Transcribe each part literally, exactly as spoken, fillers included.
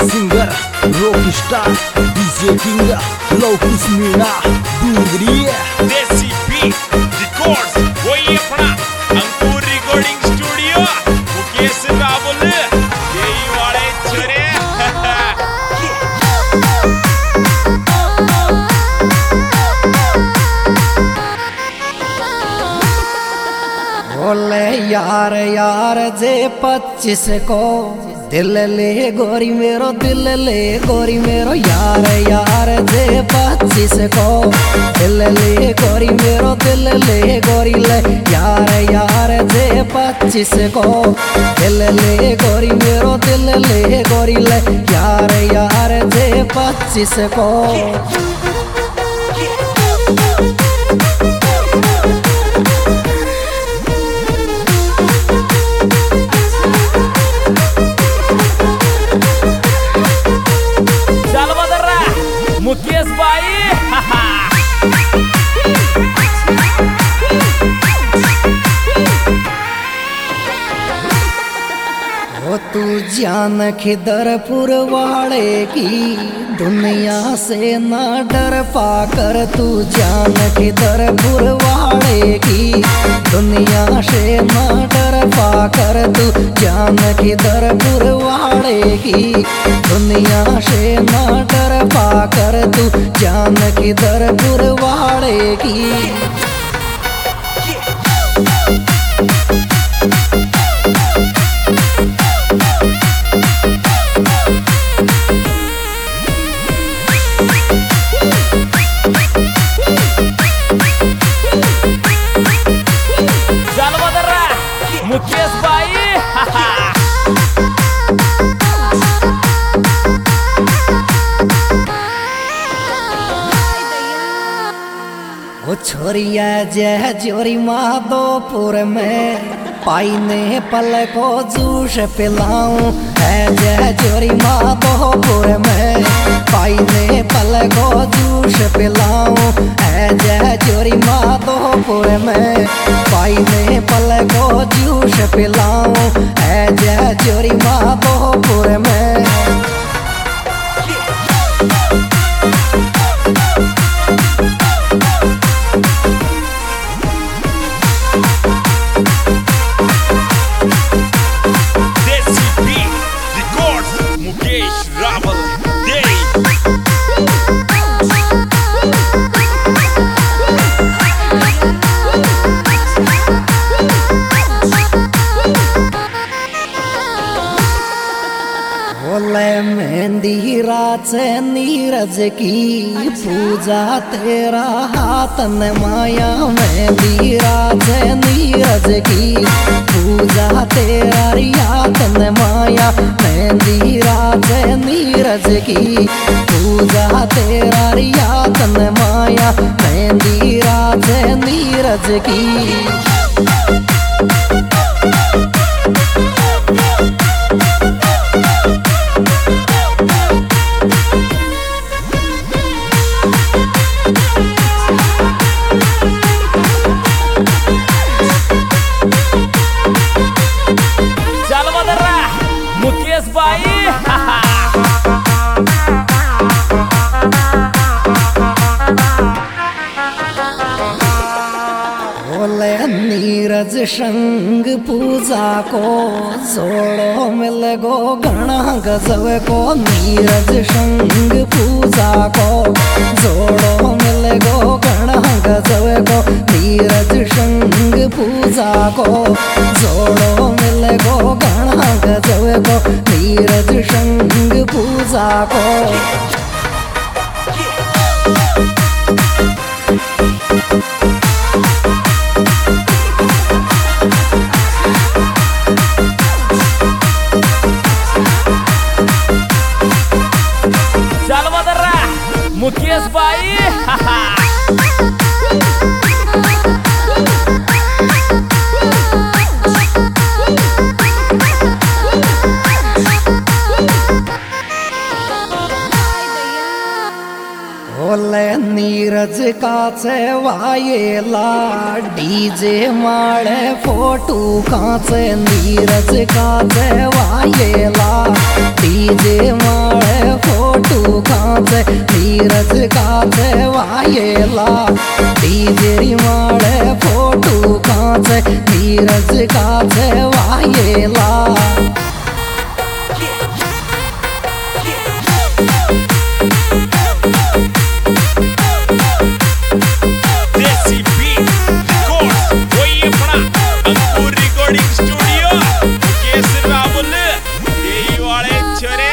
singer rock star DJ king लौकुस Meena Dungri Desi B Records वही अपना अंकुर रिकॉर्डिंग स्टूडियो मुकेश रावल यही वाले छोरे बोले यार यार जे पच्चीस को दिल ले गोरी मेरो दिल ले गोरी मेरो यार यार जे पच्चीस को दिल ले गोरी मेरो दिल ले गोरी ले यार यार जे पच्चीस को दिल ले गोरी मेरो दिल ले गोरी ले यार यार जे पच्चीस को मुकेश भाई वो तू जान खिदरपुर वाले की दुनिया से ना डर पाकर तू जान खिदरपुर वाले की दुनिया से ना डर पाकर तू जान खिदरपुर वाले की दुनिया से ना डर पाकर तू जान खिदरपुर वाले की मुकेश भाई वो छोरिया जय जोरी माधोपुर में पाई ने पल को जूस पिलाऊं है जय जोरी माधोपुर में पाई ने पल को जूस पिलाऊं है जय जोरी माधोपुर में पाई ने पल को जूस पिलाऊं है जय जोरी माधोपुर में मेहंदी रात नीरज की पूजा तेरा हाथ न माया मेहंदी रात नीरज की पूजा तेरा हाथ न माया मेहंदी रात नीरज की पूजा तेरा हाथ न माया मेहंदी रात नीरज की मुकेश भाई बोले नीरज संग पूजा को जोड़ो मिल गो गणा गजब को नीरज संग पूजा को जोड़ो मिल गो गणा गजब को नीरज संग पूजा को जोड़ो मिल गो गणा गजब को नीरज संग पूजा को मुकेश भाई नीरज काचे वायेला डीजे माळे फोटो काचे नीरज काचे वायेला डीजे माळे फोटो काचे नीरज काचे वायेला डीजे माळे फोटो काचे नीरज काचे वायेला देसी बीट रिकॉर्ड्स वही अपना अंकुर रिकॉर्डिंग स्टूडियो मुकेश राहुल यही वाले छोरे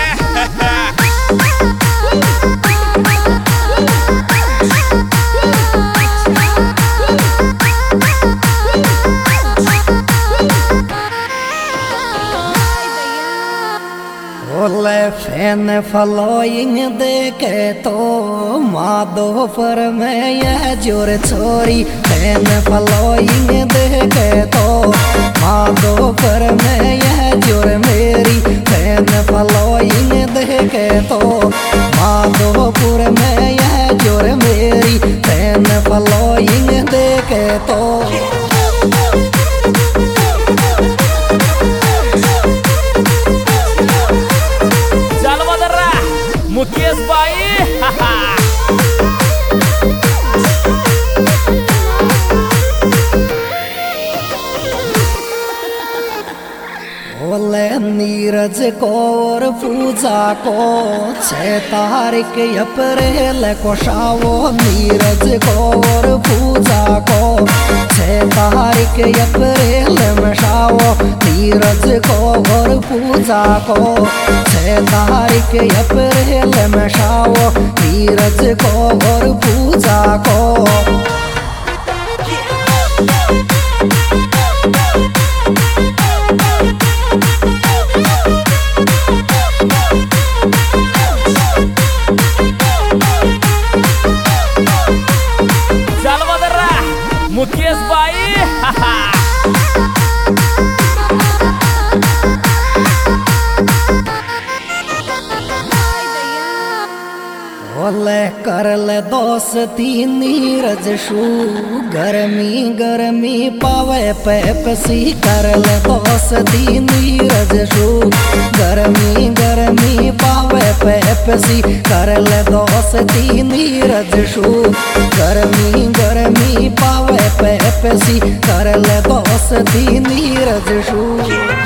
ओले फैन फॉलोइंग देखे तो माधोपुर में यह जोर छोरी फैन फॉलोइंग देखे तो माधोपुर में यह जोर मेरी फैन फॉलोइंग देखे तो माधोपुर में यह जोर मेरी फैन फॉलोइंग देखे तो मुकेश भाई बोले नीरज को और पूजा को छह तारीख अप्रैल को शावो नीरज को और पूजा को छह तारीख अप्रैल में शावो नीरज को और पूजा को छह तारीख अप्रैल में शावो नीरज को और पूजा को मुकेश भाई बोले कर ले दोस्ती नीरज शू गर्मी गर्मी पावे पेपसी कर ले दोस्ती नीरज शू गर्मी गर्मी पावे पेपसी कर ले दोस्ती नीरज शू गर्मी गर्मी पावे पेपसी कर ले दोस्ती नीरज शू